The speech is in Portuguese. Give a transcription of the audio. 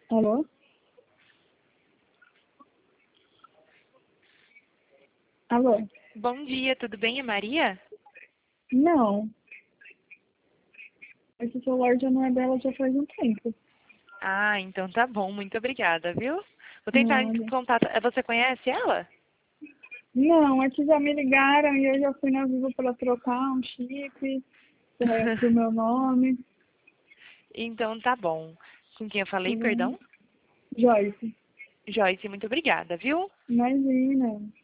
Alô? Alô? Bom dia, tudo bem, é Maria? Não. Esse celular já não é dela já faz um tempo. Ah, então tá bom, muito obrigada, viu? Vou tentar Nada. contato. Você conhece ela? Não, é que já me ligaram e eu já fui na Vivo para trocar um chip pro meu nome. Então tá bom. Com quem eu falei, Hum, perdão? Joyce, Joyce, muito obrigada, viu? imagina.